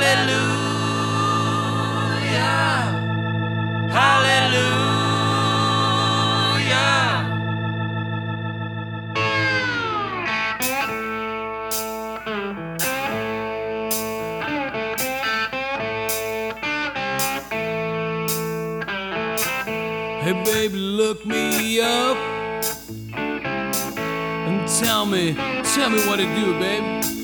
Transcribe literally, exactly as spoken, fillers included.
Hallelujah. Hallelujah. Hey baby, look me up and tell me, tell me what to do, babe.